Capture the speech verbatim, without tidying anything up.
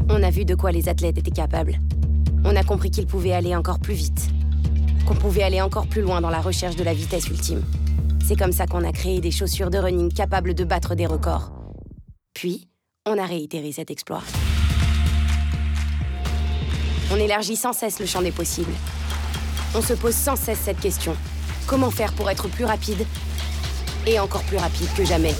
On a vu de quoi les athlètes étaient capables. On a compris qu'ils pouvaient aller encore plus vite. Qu'on pouvait aller encore plus loin dans la recherche de la vitesse ultime. C'est comme ça qu'on a créé des chaussures de running capables de battre des records. Puis, on a réitéré cet exploit. On élargit sans cesse le champ des possibles. On se pose sans cesse cette question. Comment faire pour être plus rapide et encore plus rapide que jamais ?